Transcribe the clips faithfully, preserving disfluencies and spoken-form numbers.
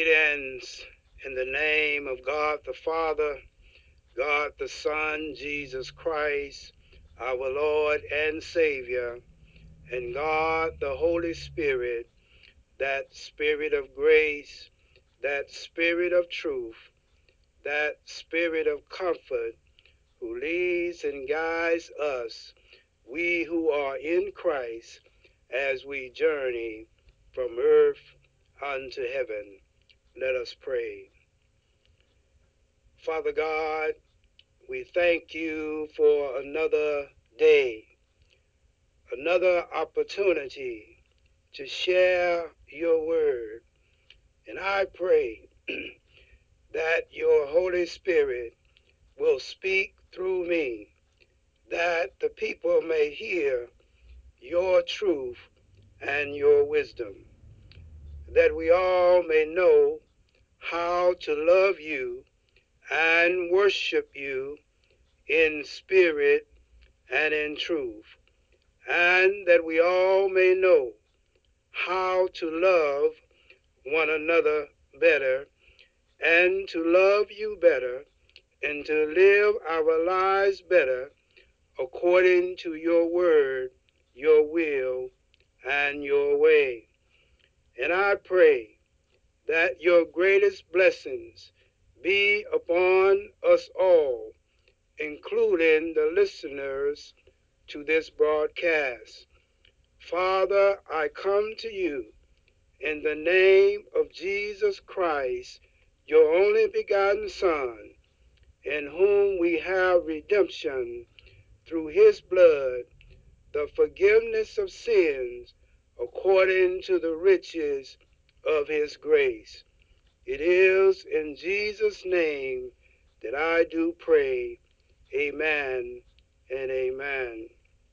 Greetings in the name of God the Father, God the Son, Jesus Christ, our Lord and Savior, and God the Holy Spirit, that Spirit of grace, that Spirit of truth, that Spirit of comfort, who leads and guides us, we who are in Christ, as we journey from earth unto heaven. Let us pray. Father God, we thank you for another day, another opportunity to share your word. And I pray that your Holy Spirit will speak through me, that the people may hear your truth and your wisdom, that we all may know how to love you and worship you in spirit and in truth, and that we all may know how to love one another better and to love you better and to live our lives better according to your word, your will, and your way. And I pray that your greatest blessings be upon us all, including the listeners to this broadcast. Father, I come to you in the name of Jesus Christ, your only begotten Son, in whom we have redemption through his blood, the forgiveness of sins according to the riches of his grace. It is in Jesus' name that I do pray. Amen and amen.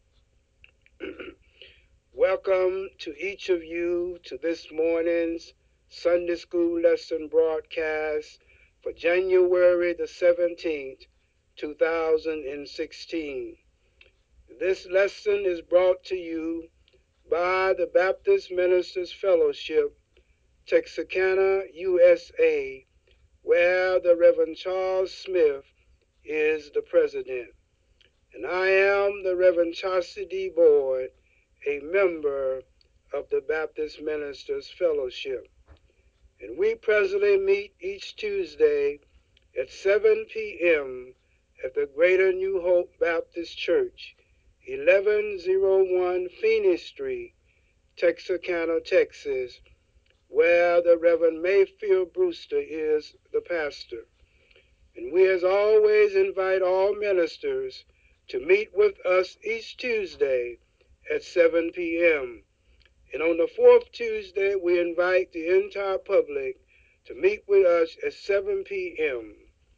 Welcome to each of you to this morning's Sunday School lesson broadcast for January the seventeenth, two thousand sixteen. This lesson is brought to you by the Baptist Ministers Fellowship, Texarkana, U S A, where the Reverend Charles Smith is the president. And I am the Reverend Chauncey D. Boyd, a member of the Baptist Ministers Fellowship. And we presently meet each Tuesday at seven p.m. at the Greater New Hope Baptist Church, eleven oh one Phoenix Street, Texarkana, Texas, where the Reverend Mayfield Brewster is the pastor. And we, as always, invite all ministers to meet with us each Tuesday at seven p.m. And on the fourth Tuesday, we invite the entire public to meet with us at seven p.m.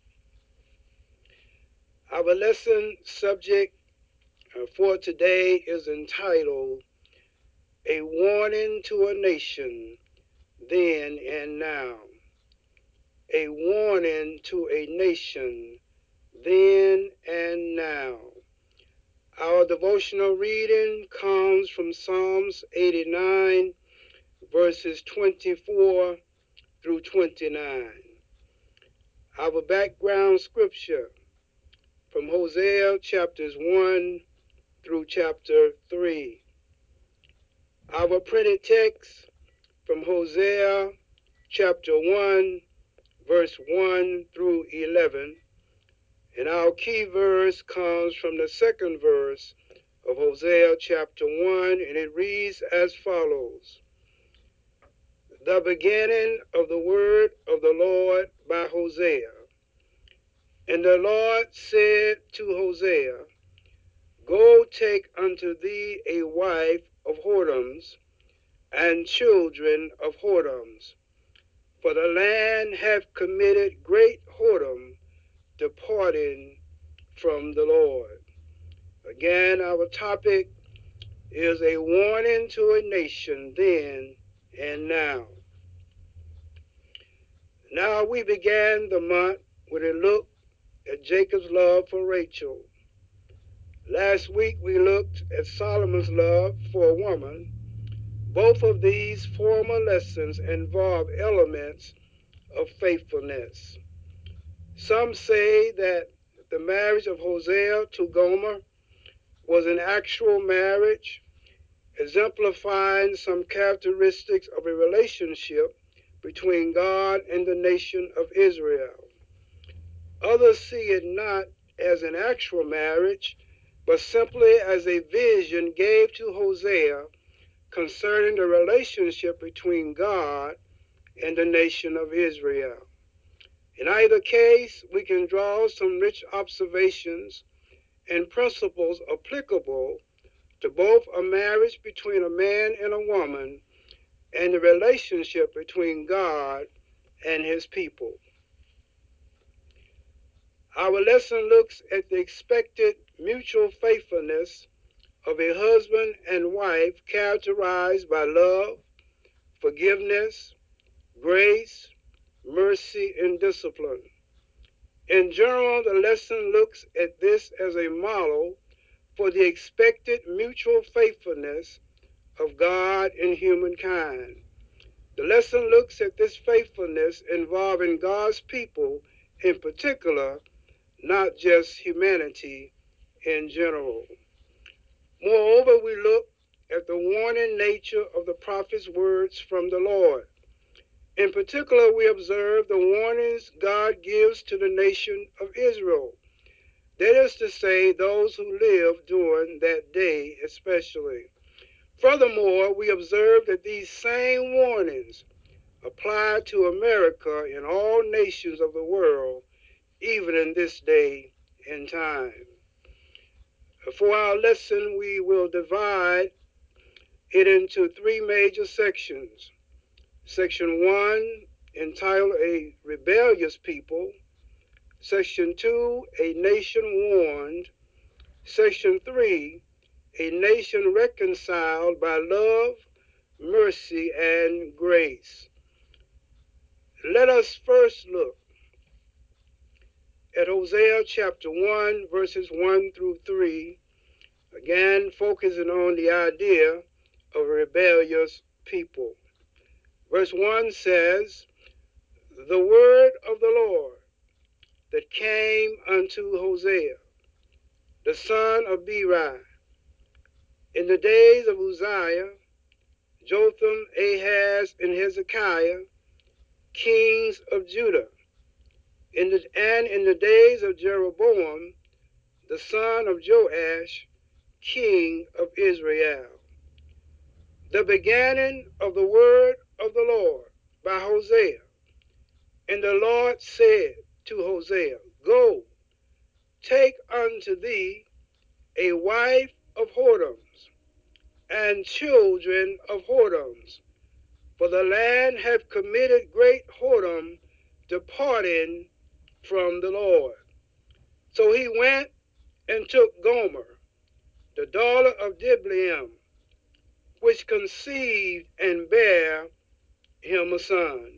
Our lesson subject uh, for today is entitled, A Warning to a Nation, Then and Now. A warning to a nation, then and now. Our devotional reading comes from Psalms eighty-nine, verses twenty-four through twenty-nine. Our background scripture from Hosea chapters one through chapter three. Our printed text from Hosea chapter one, verse one through eleven. And our key verse comes from the second verse of Hosea chapter one, and it reads as follows. The beginning of the word of the Lord by Hosea. And the Lord said to Hosea, Go take unto thee a wife of whoredoms, and children of whoredoms, for the land hath committed great whoredom, departing from the Lord. Again, our topic is a warning to a nation then and now. Now we began the month with a look at Jacob's love for Rachel. Last week we looked at Solomon's love for a woman. Both of these former lessons involve elements of faithfulness. Some say that the marriage of Hosea to Gomer was an actual marriage, exemplifying some characteristics of a relationship between God and the nation of Israel. Others see it not as an actual marriage, but simply as a vision gave to Hosea concerning the relationship between God and the nation of Israel. In either case, we can draw some rich observations and principles applicable to both a marriage between a man and a woman and the relationship between God and his people. Our lesson looks at the expected mutual faithfulness of a husband and wife characterized by love, forgiveness, grace, mercy, and discipline. In general, the lesson looks at this as a model for the expected mutual faithfulness of God and humankind. The lesson looks at this faithfulness involving God's people in particular, not just humanity in general. Moreover, we look at the warning nature of the prophet's words from the Lord. In particular, we observe the warnings God gives to the nation of Israel. That is to say, those who live during that day especially. Furthermore, we observe that these same warnings apply to America and all nations of the world, even in this day and time. For our lesson, we will divide it into three major sections. Section one, entitled A Rebellious People. Section two, A Nation Warned. Section three, A Nation Reconciled by Love, Mercy, and Grace. Let us first look at Hosea chapter one, verses one through three, again focusing on the idea of a rebellious people. Verse one says, "The word of the Lord that came unto Hosea, the son of Beeri, in the days of Uzziah, Jotham, Ahaz, and Hezekiah, kings of Judah, in the, and in the days of Jeroboam, the son of Joash, king of Israel. The beginning of the word of the Lord by Hosea. And the Lord said to Hosea, Go, take unto thee a wife of whoredoms, and children of whoredoms, for the land hath committed great whoredom, departing from the Lord. So he went and took Gomer, the daughter of Diblaim, which conceived and bare him a son."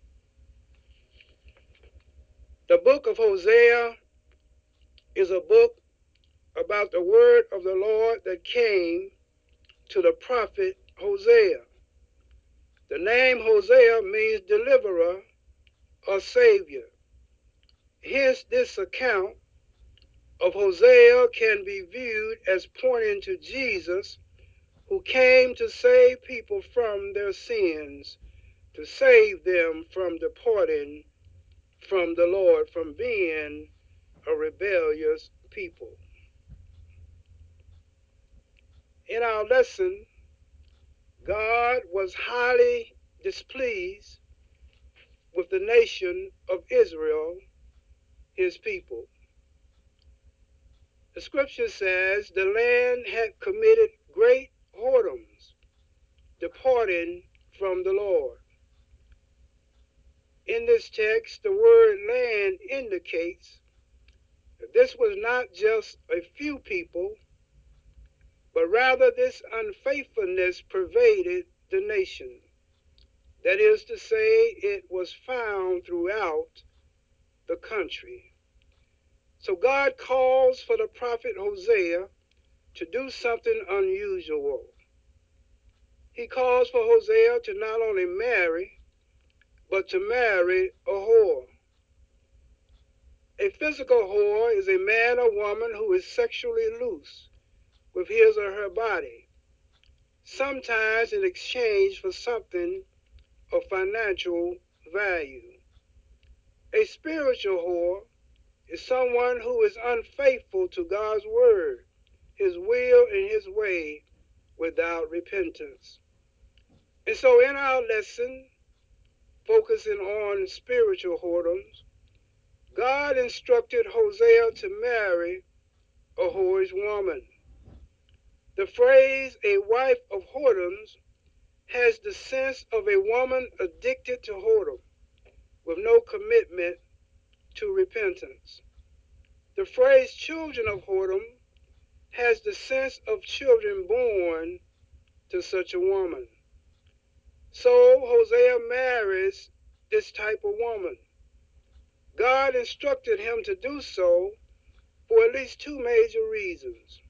The book of Hosea is a book about the word of the Lord that came to the prophet Hosea. The name Hosea means deliverer or savior. Hence, this account of Hosea can be viewed as pointing to Jesus, who came to save people from their sins, to save them from departing from the Lord, from being a rebellious people. In our lesson, God was highly displeased with the nation of Israel, his people. The scripture says the land had committed great whoredoms, departing from the Lord. In this text, the word land indicates that this was not just a few people, but rather this unfaithfulness pervaded the nation. That is to say, it was found throughout the country. So God calls for the prophet Hosea to do something unusual. He calls for Hosea to not only marry, but to marry a whore. A physical whore is a man or woman who is sexually loose with his or her body, sometimes in exchange for something of financial value. A spiritual whore is someone who is unfaithful to God's word, his will, and his way without repentance. And so, in our lesson, focusing on spiritual whoredoms, God instructed Hosea to marry a whorish woman. The phrase a wife of whoredoms has the sense of a woman addicted to whoredom with no commitment to repentance. The phrase children of whoredom has the sense of children born to such a woman. So Hosea marries this type of woman. God instructed him to do so for at least two major reasons.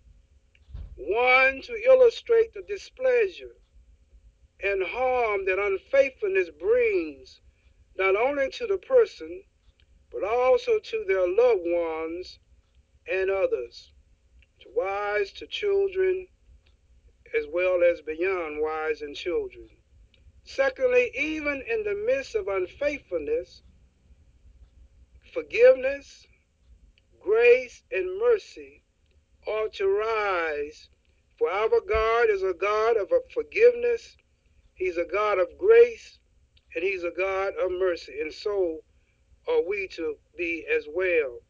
One, to illustrate the displeasure and harm that unfaithfulness brings not only to the person, but also to their loved ones and others, to wives, to children, as well as beyond wives and children. Secondly, even in the midst of unfaithfulness, forgiveness, grace, and mercy ought to rise. For our God is a God of forgiveness, He's a God of grace, and He's a God of mercy. And so are we to be as well.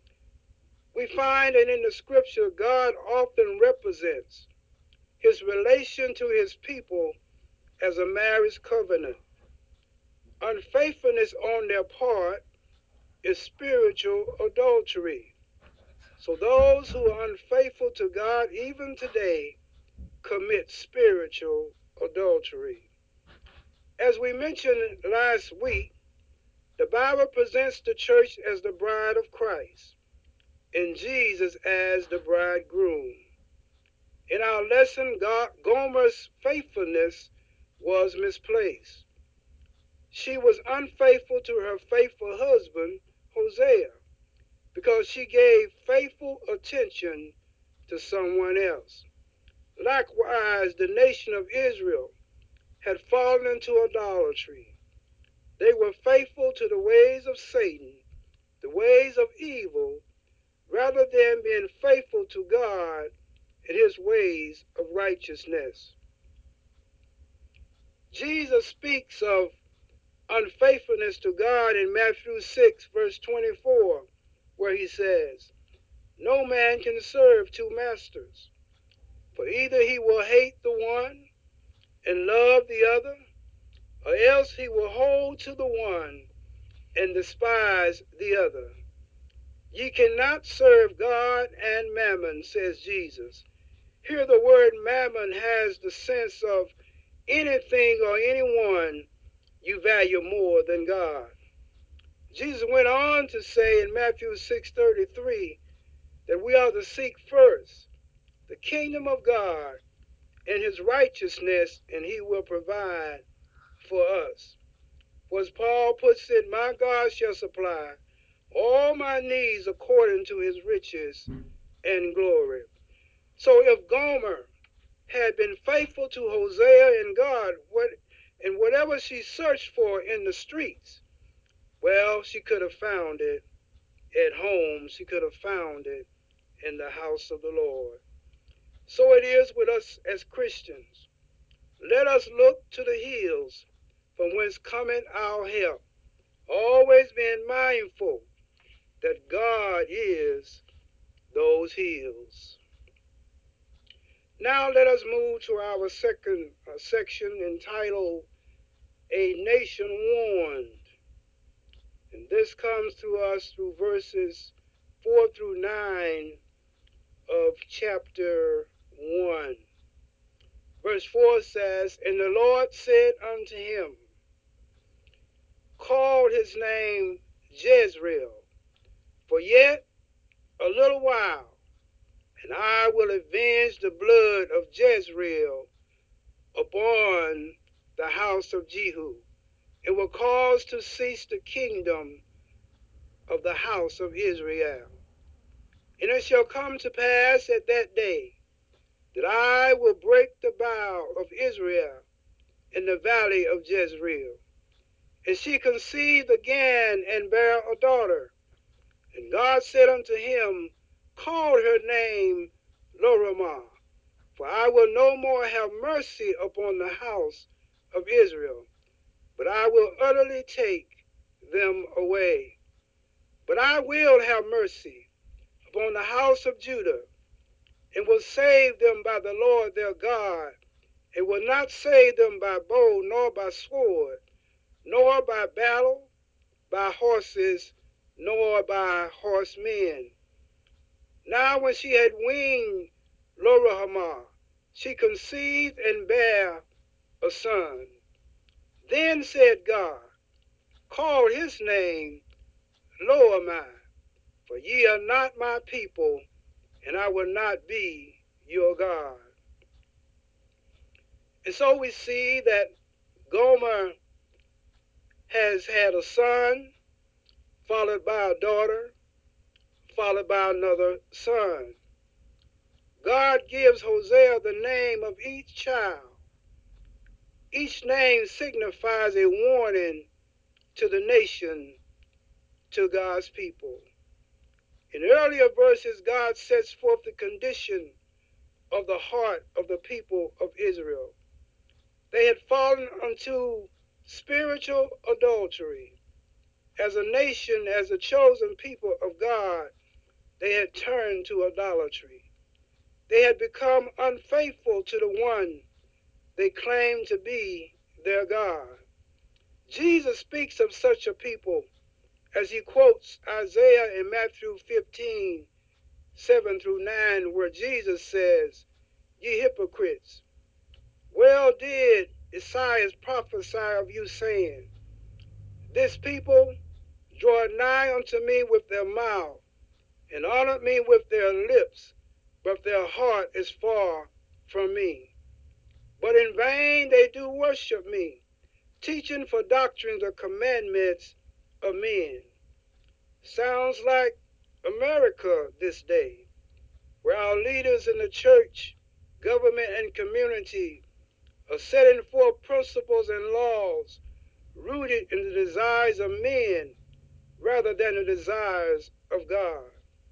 We find that in the scripture, God often represents His relation to His people as a marriage covenant. Unfaithfulness on their part is spiritual adultery. So those who are unfaithful to God even today commit spiritual adultery. As we mentioned last week, the Bible presents the church as the bride of Christ and Jesus as the bridegroom. In our lesson, God, Gomer's faithfulness was misplaced. She was unfaithful to her faithful husband, Hosea, because she gave faithful attention to someone else. Likewise, the nation of Israel had fallen into idolatry. They were faithful to the ways of Satan, the ways of evil, rather than being faithful to God and his ways of righteousness. Jesus speaks of unfaithfulness to God in Matthew six, verse twenty-four, where he says, "No man can serve two masters, for either he will hate the one and love the other, or else he will hold to the one and despise the other. Ye cannot serve God and mammon," says Jesus. Here the word mammon has the sense of anything or anyone you value more than God. Jesus went on to say in Matthew six thirty-three that we are to seek first the kingdom of God and his righteousness, and he will provide for us. For as Paul puts it, my God shall supply all my needs according to his riches and glory. So if Gomer had been faithful to Hosea and God, what, and whatever she searched for in the streets, well, she could have found it at home. She could have found it in the house of the Lord. So it is with us as Christians. Let us look to the hills from whence cometh our help, always being mindful that God is those hills. Now let us move to our second uh, section entitled A Nation Warned. And this comes to us through verses four through nine of chapter one. Verse four says, "And the Lord said unto him, Call his name Jezreel, for yet a little while, and I will avenge the blood of Jezreel upon the house of Jehu, and will cause to cease the kingdom of the house of Israel. And it shall come to pass at that day that I will break the bow of Israel in the valley of Jezreel. And she conceived again and bare a daughter. And God said unto him, call her name Loramah, for I will no more have mercy upon the house of Israel, but I will utterly take them away. But I will have mercy upon the house of Judah, and will save them by the Lord their God, and will not save them by bow, nor by sword, nor by battle, by horses, nor by horsemen. Now when she had weaned Loruhamah, she conceived and bare a son. Then said God, call his name Loamah, for ye are not my people, and I will not be your God. And so we see that Gomer has had a son, followed by a daughter, followed by another son. God gives Hosea the name of each child. Each name signifies a warning to the nation, to God's people. In earlier verses, God sets forth the condition of the heart of the people of Israel. They had fallen unto spiritual adultery. As a nation, as a chosen people of God, they had turned to idolatry. They had become unfaithful to the one they claimed to be their God. Jesus speaks of such a people as he quotes Isaiah in Matthew fifteen, seven through nine, where Jesus says, ye hypocrites, well did Isaiah prophesy of you, saying, this people draw nigh unto me with their mouth, and honor me with their lips, but their heart is far from me. But in vain they do worship me, teaching for doctrines or commandments of men. Sounds like America this day, where our leaders in the church, government, and community are setting forth principles and laws rooted in the desires of men rather than the desires of God.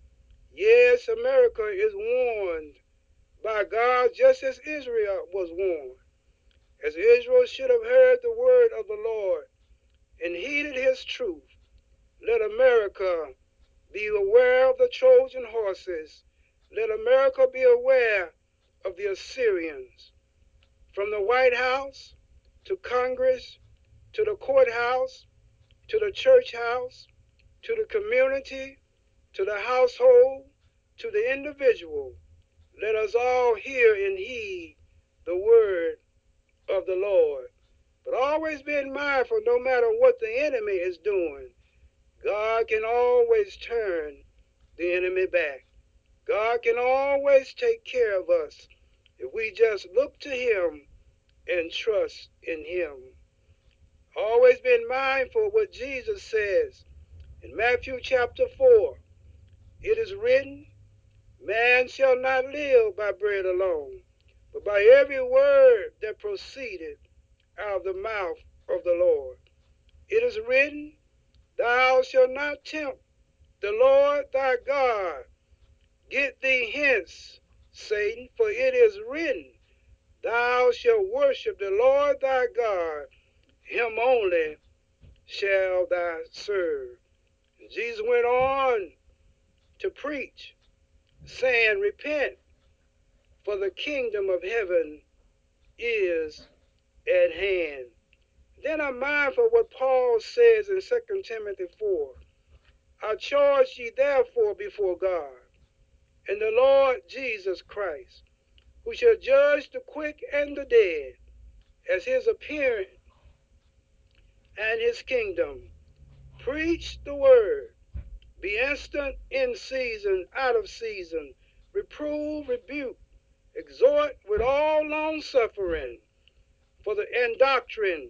Yes, America is warned by God just as Israel was warned. As Israel should have heard the word of the Lord and heeded his truth, let America be aware of the Trojan horses. Let America be aware of the Assyrians. From the White House to Congress to the courthouse to the church house to the community to the household to the individual, let us all hear and heed the word of the Lord. But always being mindful, no matter what the enemy is doing, God can always turn the enemy back. God can always take care of us if we just look to him and trust in him. Always being mindful of what Jesus says in Matthew chapter four. It is written, man shall not live by bread alone, but by every word that proceeded out of the mouth of the Lord. It is written, thou shalt not tempt the Lord thy God. Get thee hence, Satan, for it is written, thou shalt worship the Lord thy God, him only shall thou serve. And Jesus went on to preach, saying, repent, for the kingdom of heaven is at hand. Then I'm mindful of what Paul says in Second Timothy four. I charge ye therefore before God and the Lord Jesus Christ, who shall judge the quick and the dead, as his appearing and his kingdom. Preach the word. Be instant in season, out of season. Reprove, rebuke, exhort with all long suffering for the and doctrine.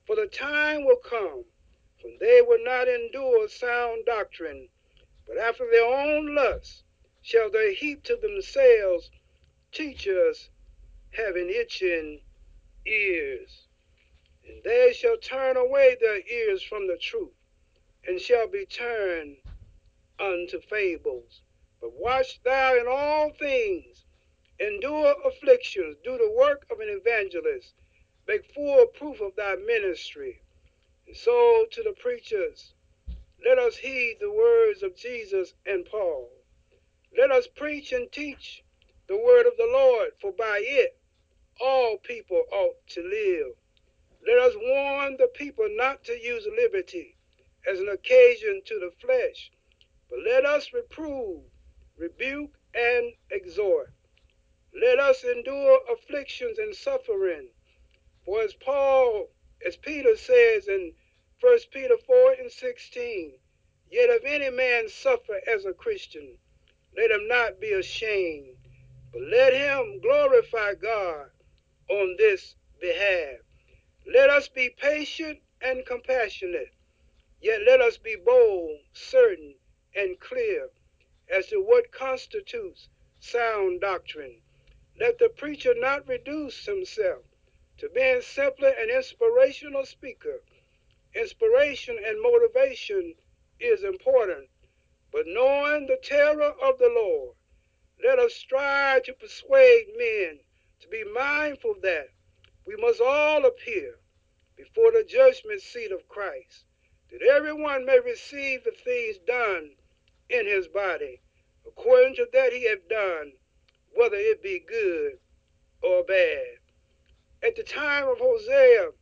For the time will come when they will not endure sound doctrine, but after their own lusts shall they heap to themselves teachers having itching ears. And they shall turn away their ears from the truth, and shall be turned unto fables. But watch thou in all things, endure afflictions, do the work of an evangelist, make full proof of thy ministry. And so to the preachers, let us heed the words of Jesus and Paul. Let us preach and teach the word of the Lord, for by it all people ought to live. Let us warn the people not to use liberty as an occasion to the flesh, but let us reprove, rebuke, and exhort. Let us endure afflictions and suffering. For as Paul, as Peter says in First Peter four and sixteen, yet if any man suffer as a Christian, let him not be ashamed, but let him glorify God on this behalf. Let us be patient and compassionate, yet let us be bold, certain, and clear as to what constitutes sound doctrine. Let the preacher not reduce himself to being simply an inspirational speaker. Inspiration and motivation is important, but knowing the terror of the Lord, let us strive to persuade men to be mindful that we must all appear before the judgment seat of Christ, that everyone may receive the things done in his body, according to that he hath done, whether it be good or bad. At the time of Hosea,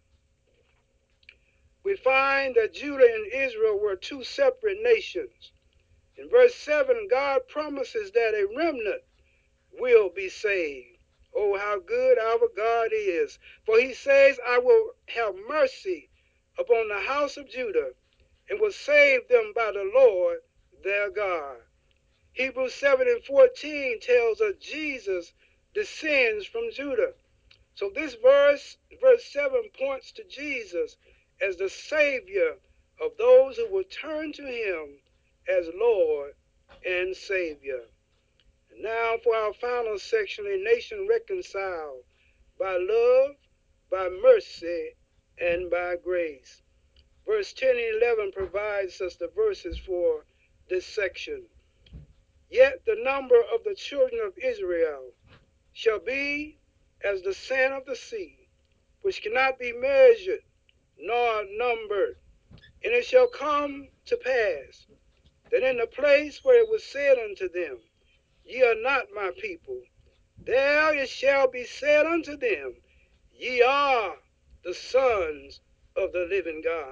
we find that Judah and Israel were two separate nations. In verse seven, God promises that a remnant will be saved. Oh, how good our God is. For he says, I will have mercy upon the house of Judah and will save them by the Lord their God. Hebrews seven and fourteen tells us Jesus descends from Judah. So this verse, verse seven, points to Jesus as the Savior of those who will turn to him as Lord and Savior. And now for our final section, a nation reconciled by love, by mercy, and by grace. Verse ten and eleven provides us the verses for this section. Yet the number of the children of Israel shall be as the sand of the sea, which cannot be measured nor numbered. And it shall come to pass that in the place where it was said unto them, Ye are not my people, there it shall be said unto them, Ye are the sons of the living God.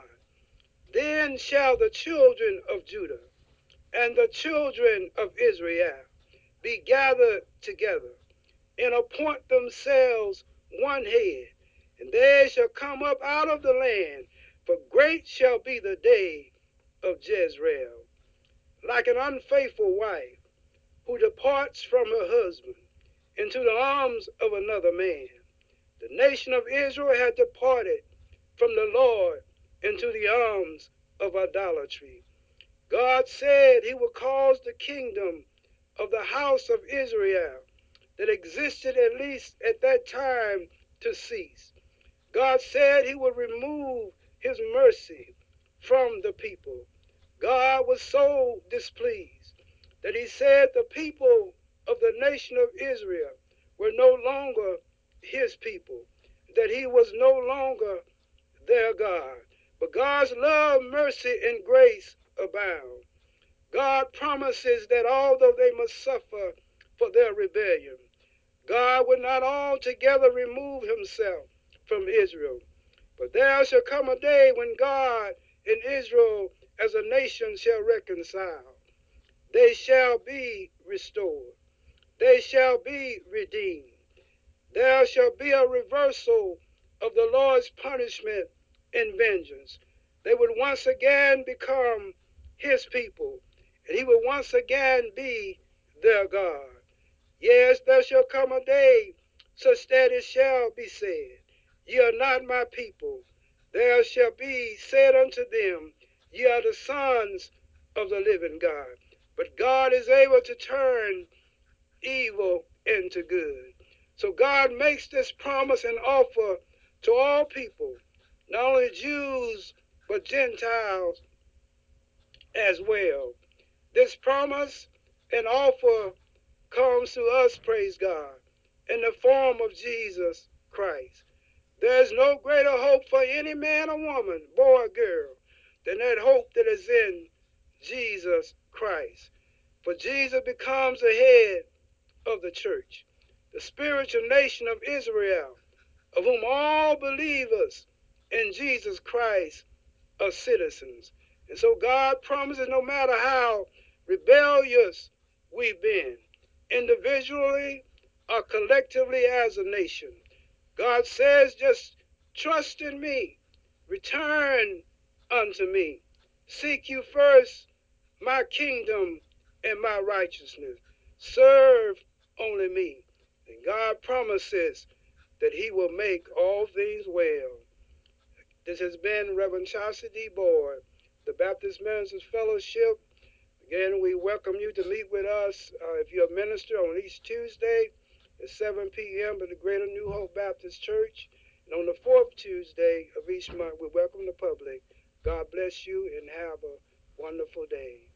Then shall the children of Judah and the children of Israel be gathered together, and appoint themselves one head, and they shall come up out of the land, for great shall be the day of Jezreel. Like an unfaithful wife who departs from her husband into the arms of another man, the nation of Israel had departed from the Lord into the arms of idolatry. God said he would cause the kingdom of the house of Israel that existed at least at that time to cease. God said he would remove his mercy from the people. God was so displeased that he said the people of the nation of Israel were no longer his people, that he was no longer their God. But God's love, mercy, and grace abound. God promises that although they must suffer for their rebellion, God will not altogether remove himself from Israel. But there shall come a day when God and Israel as a nation shall reconcile. They shall be restored. They shall be redeemed. There shall be a reversal of the Lord's punishment and vengeance. They would once again become his people, and he would once again be their God. Yes, there shall come a day such that it shall be said, Ye are not my people, there shall be said unto them, Ye are the sons of the living God. But God is able to turn evil into good. So God makes this promise and offer to all people, not only Jews, but Gentiles as well. This promise and offer comes to us, praise God, in the form of Jesus Christ. There is no greater hope for any man or woman, boy or girl, than that hope that is in Jesus Christ. For Jesus becomes the head of the church, the spiritual nation of Israel, of whom all believers in Jesus Christ are citizens. And so God promises no matter how rebellious we've been, individually or collectively as a nation, God says, just trust in me, return unto me, seek you first my kingdom and my righteousness, serve only me. And God promises that he will make all things well. This has been Reverend Chauncey D. Board, the Baptist Ministers Fellowship. Again, we welcome you to meet with us uh, if you're a minister on each Tuesday at seven p.m. at the Greater New Hope Baptist Church. And on the fourth Tuesday of each month, we welcome the public. God bless you and have a wonderful day.